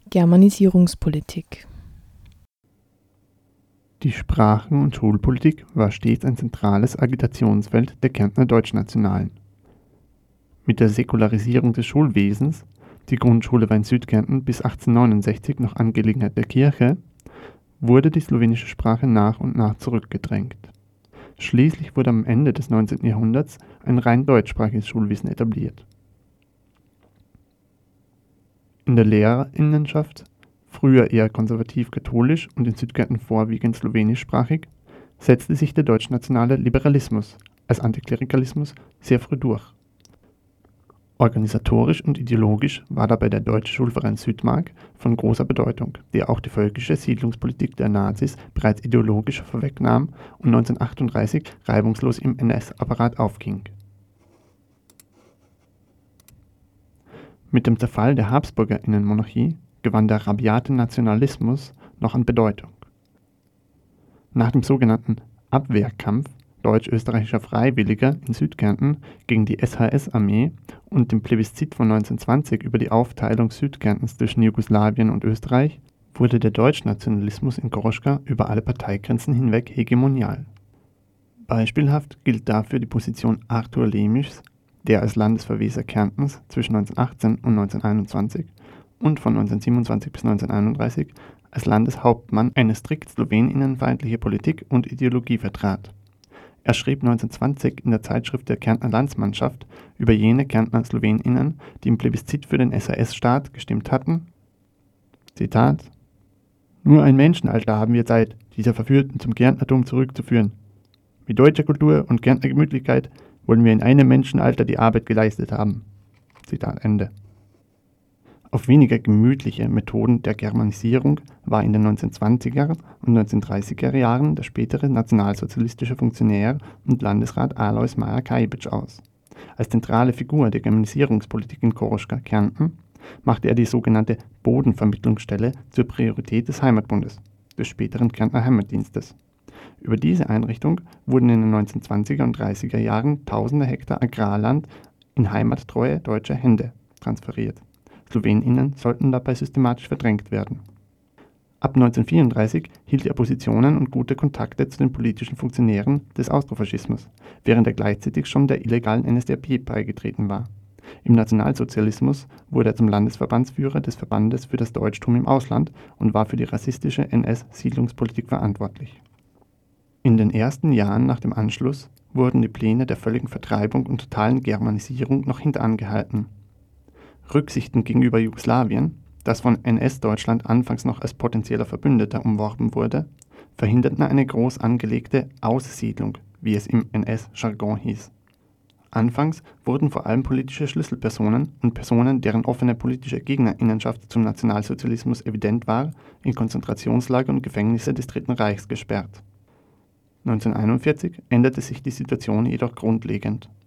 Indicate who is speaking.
Speaker 1: Germanisierungspolitik.
Speaker 2: Die Sprachen- und Schulpolitik war stets ein zentrales Agitationsfeld der Kärntner Deutschnationalen. Mit der Säkularisierung des Schulwesens, die Grundschule war in Südkärnten bis 1869 noch Angelegenheit der Kirche, wurde die slowenische Sprache nach und nach zurückgedrängt. Schließlich wurde am Ende des 19. Jahrhunderts ein rein deutschsprachiges Schulwesen etabliert. In der Lehrerinnenschaft, früher eher konservativ-katholisch und in Südkärnten vorwiegend slowenischsprachig, setzte sich der deutschnationale Liberalismus als Antiklerikalismus sehr früh durch. Organisatorisch und ideologisch war dabei der Deutsche Schulverein Südmark von großer Bedeutung, der auch die völkische Siedlungspolitik der Nazis bereits ideologisch vorwegnahm und 1938 reibungslos im NS-Apparat aufging. Mit dem Zerfall der Habsburgerinnenmonarchie gewann der rabiate Nationalismus noch an Bedeutung. Nach dem sogenannten Abwehrkampf deutsch-österreichischer Freiwilliger in Südkärnten gegen die SHS-Armee und dem Plebiszit von 1920 über die Aufteilung Südkärntens zwischen Jugoslawien und Österreich wurde der Deutschnationalismus in Koroschka über alle Parteigrenzen hinweg hegemonial. Beispielhaft gilt dafür die Position Arthur Lemischs, der als Landesverweser Kärntens zwischen 1918 und 1921 und von 1927 bis 1931 als Landeshauptmann eine strikt sloweninnenfeindliche Politik und Ideologie vertrat. Er schrieb 1920 in der Zeitschrift der Kärntner Landsmannschaft über jene Kärntner Sloweninnen, die im Plebiszit für den SAS-Staat gestimmt hatten: Zitat: Nur ein Menschenalter haben wir Zeit, diese Verführten zum Kärntnertum zurückzuführen. Mit deutscher Kultur und Kärntner Gemütlichkeit wollen wir in einem Menschenalter die Arbeit geleistet haben. Zitat Ende. Auf weniger gemütliche Methoden der Germanisierung war in den 1920er und 1930er Jahren der spätere nationalsozialistische Funktionär und Landesrat Alois Meyer-Kajibitsch aus. Als zentrale Figur der Germanisierungspolitik in Koroschka, Kärnten, machte er die sogenannte Bodenvermittlungsstelle zur Priorität des Heimatbundes, des späteren Kärntner Heimatdienstes. Über diese Einrichtung wurden in den 1920er und 30er Jahren tausende Hektar Agrarland in heimattreue deutsche Hände transferiert. SlowenInnen sollten dabei systematisch verdrängt werden. Ab 1934 hielt er Positionen und gute Kontakte zu den politischen Funktionären des Austrofaschismus, während er gleichzeitig schon der illegalen NSDAP beigetreten war. Im Nationalsozialismus wurde er zum Landesverbandsführer des Verbandes für das Deutschtum im Ausland und war für die rassistische NS-Siedlungspolitik verantwortlich. In den ersten Jahren nach dem Anschluss wurden die Pläne der völligen Vertreibung und totalen Germanisierung noch hintangehalten. Rücksichten gegenüber Jugoslawien, das von NS-Deutschland anfangs noch als potenzieller Verbündeter umworben wurde, verhinderten eine groß angelegte Aussiedlung, wie es im NS-Jargon hieß. Anfangs wurden vor allem politische Schlüsselpersonen und Personen, deren offene politische Gegnerinnenschaft zum Nationalsozialismus evident war, in Konzentrationslager und Gefängnisse des Dritten Reichs gesperrt. 1941 änderte sich die Situation jedoch grundlegend.